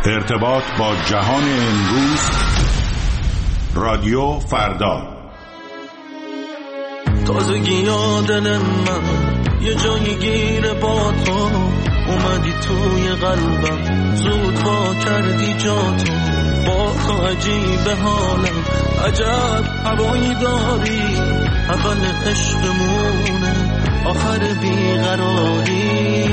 ارتباط با جهان امروز. رادیو فردا. تازگی دل من یه جایی گیره با تو، اومدی توی قلبم، زود وا کردی جاتو. با تو عجیب حالم، عجب هوایی داری، اول عشقمونه آخر بیقراری.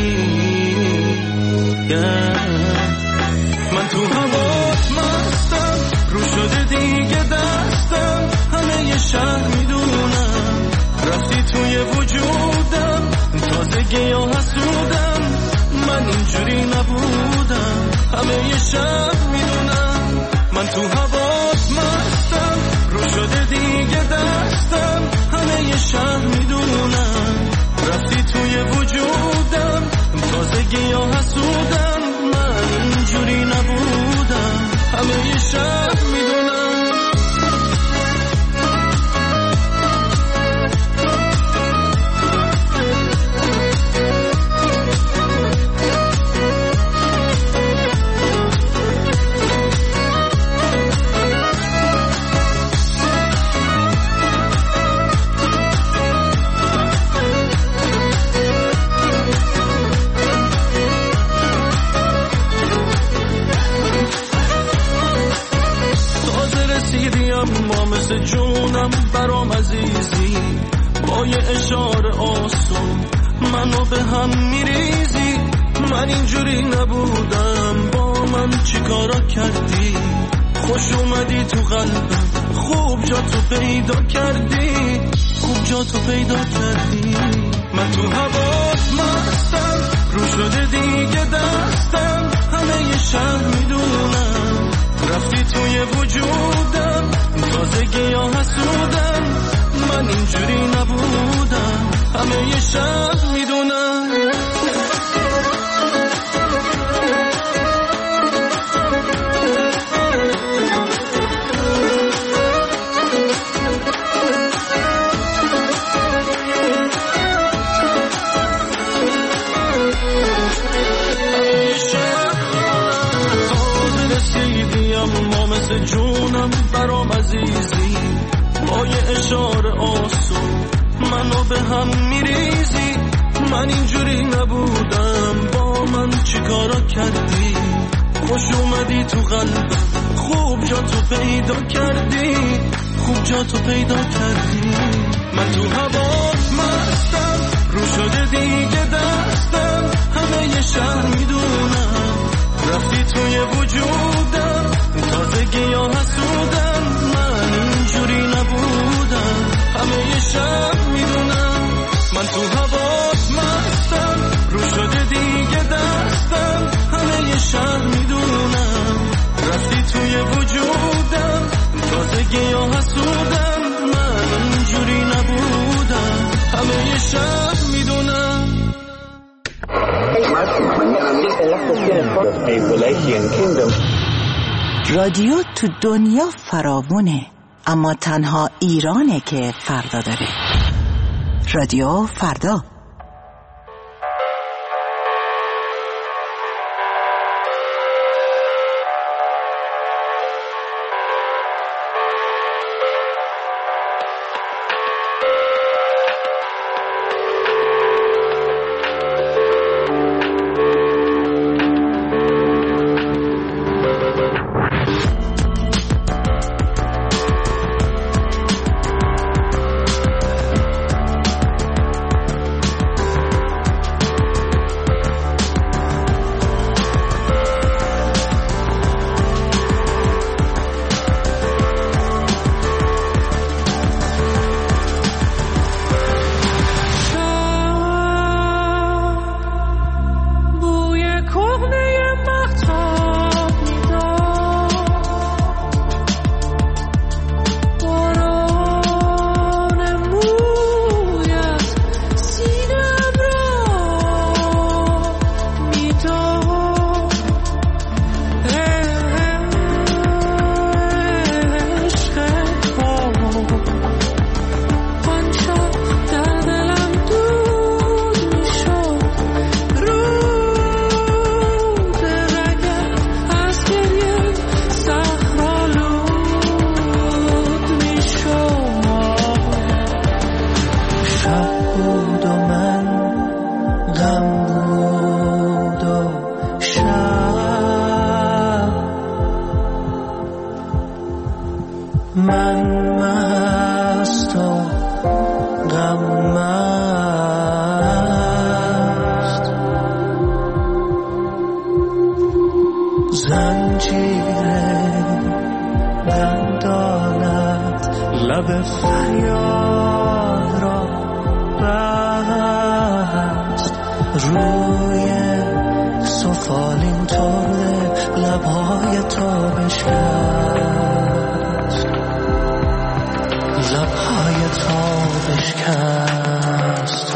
من تو هوات مستم، رو شده دیگه دستم، همه یه شهر میدونم، رفتی توی وجودم، تازگی ها حسودم، من اینجوری نبودم، همه یه شهر میدونم. من تو هوات مستم، رو شده دیگه دستم، همه یه شهر میدونم، رفتی توی وجودم، تازگی ها حسودم، من اینجوری نبودم، همه یه شهر میدونم. ما مثل جونم برام عزیزی، با یه اشاره آسون منو به هم میریزی. من اینجوری نبودم، با من چی کارا کردی؟ خوش اومدی تو قلبم، خوب جا تو پیدا کردی، خوب جا تو پیدا کردی. من تو هوات مستم، رو شده دیگه دستم، همه یه شهر میدونم، رفتی توی وجودم، تازگی ها حسودم، من اینجوری نبودم، همه یه شهر میدونم. ما مثل جونم برام عزیزی، با یه اشاره آسون منو به هم میریزی. من اینجوری نبودم، با من چی کارا کردی؟ خوش اومدی تو قلبم، خوب جا تو پیدا کردی، خوب جا تو پیدا کردی. من تو هوات مستم، رو شده دیگه دستم، همه یه شهر میدونم، رفتی توی وجودم، تازگی ها حسودم، من اینجوری نبودم، همه یه شب میدونم. من تو هوات مستم، رو شده دیگه دستم، همه یه شب میدونم، رفتی توی وجودم، تازگی ها حسودم، من اینجوری نبودم، همه یه شب میدونم. رادیو تو دنیا فراوونه، اما تنها ایرانه که فردا داره. رادیو فردا. دندانت لب فریاد را بست، روی سفالین طور لبهای تو بشکست، لبهای تو بشکست.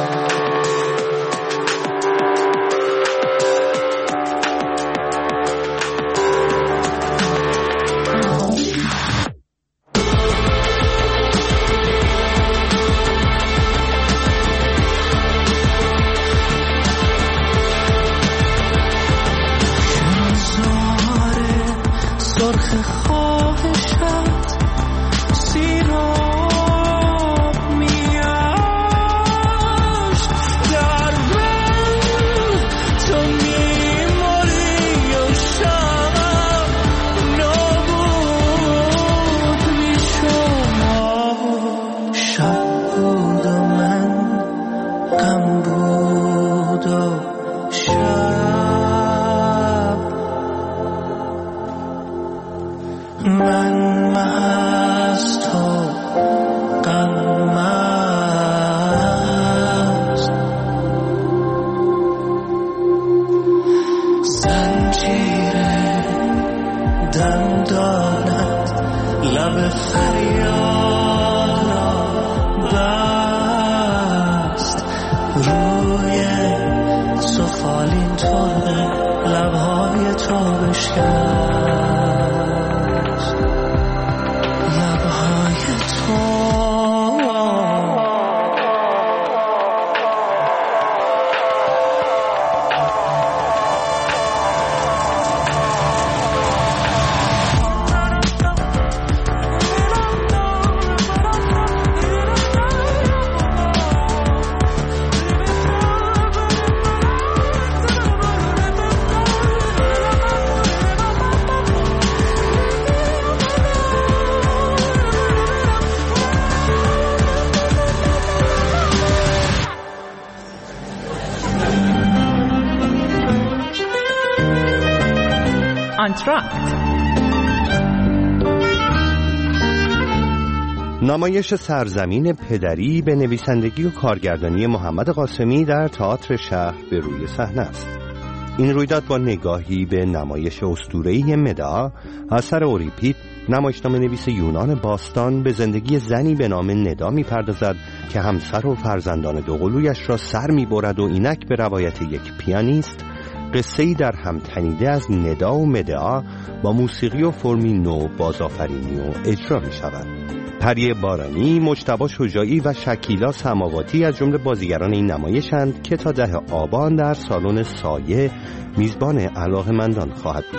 نمایش سرزمین پدری به نویسندگی و کارگردانی محمد قاسمی در تئاتر شهر به روی صحنه است. این رویداد با نگاهی به نمایش اسطوره‌ای مدعا اثر اوریپید، نمایشنامه نویس یونان باستان، به زندگی زنی به نام ندا می‌پردازد که همسر و فرزندان دوقلویش را سر می‌برد و اینک به روایت یک پیانیست قصه‌ای در هم تنیده از ندا و مدعا با موسیقی و فرمی نو بازآفرینی و اجرا می‌شود. پری بارانی، مجتبی شجاعی و شکیلا سماواتی از جمله بازیگران این نمایشند که تا 10 آبان در سالن سایه میزبان علاقه‌مندان خواهد بود.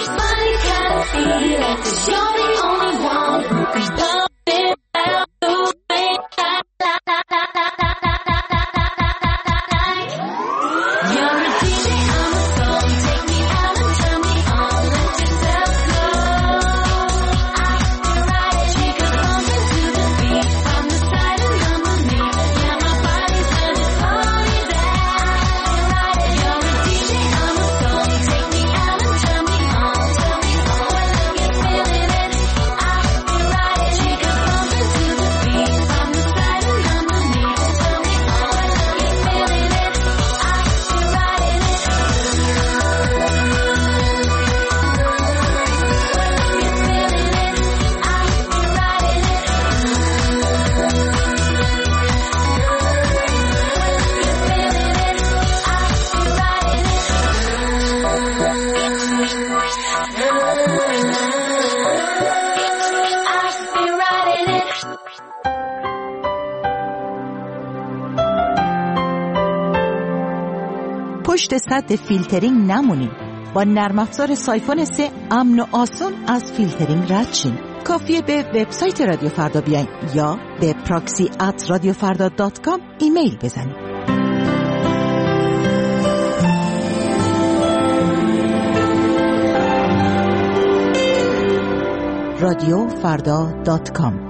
funny kind of feeling, 'cause you're the only one who can pump it out the way I like. You're a DJ, I'm a song. Take me out and turn me on. Let yourself go. I can ride it. She could bump into the beat from the side and underneath. Yeah, my body's gonna slow you down. Ride it. You're a DJ, I'm a song. Take me out and turn me on. Turn me on when I get feeling it. I can ride it. She could bump into the beat from the side and underneath. Turn me on when I get feeling it. I can ride it. پشت سد فیلترینگ نمونین. با نرم افزار سایفون 3 امن و آسون از فیلترینگ رد شین. کافیه به وبسایت رادیو فردا بیاین یا به proxy@radiofarda.com ایمیل بزنید. radiofarda.com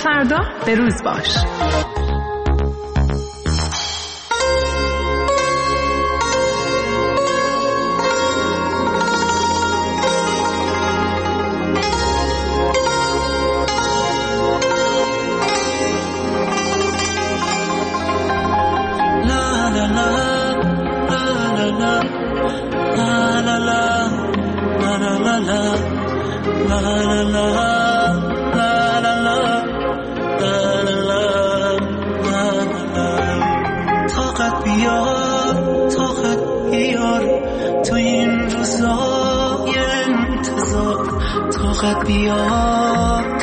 فردا به روز باش. طاقت بیار تو این روزای انتظار، طاقت بیار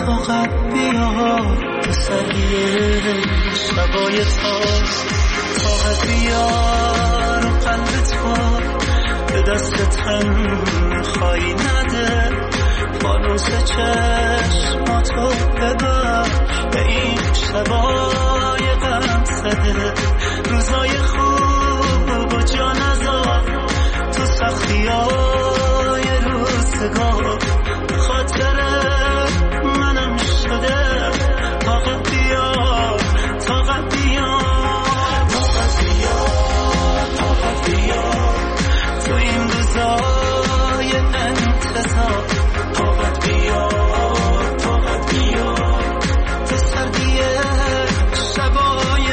تو سریع شبای تاز، طاقت بیار و قلبت با به دست تنهایی نده، فانوس چشماتو ببر به این شبای غم زده، روزای خوب و جا نذار تو سختیای روزگار، خاطر منم شده طاقت بیار تو این روزای انتظار، طاقت بیار تو سردی شبای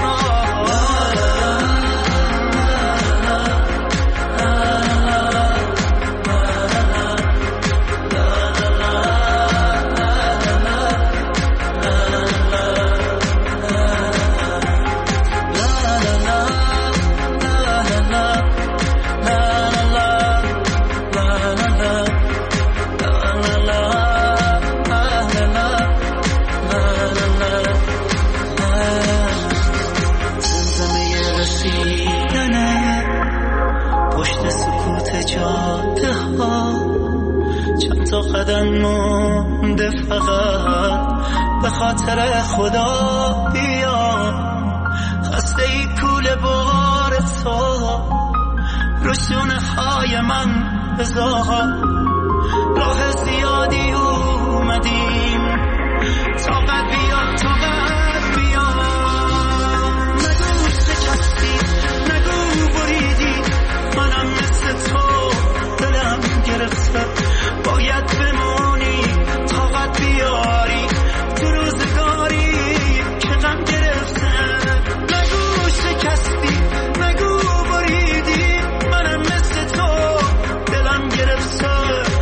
قدم مونده، فقط به خاطر خدا بیا، خسته ای کول بار تو رو شونه های من بذار، راه زیادی اومدیم، طاقت بیا نگو شکستی، نگو بریدی، منم مثل تو دلم گرفته، باید بمونی، طاقت بیاری تو روزگاری که غم گرفته، نگو شکستی، نگو بریدی، منم مثل تو دلم گرفته،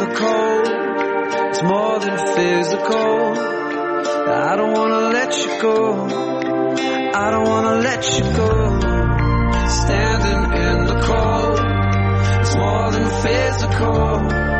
the cold. It's more than physical. I don't wanna let you go. I don't wanna let you go. Standing in the cold. It's more than physical.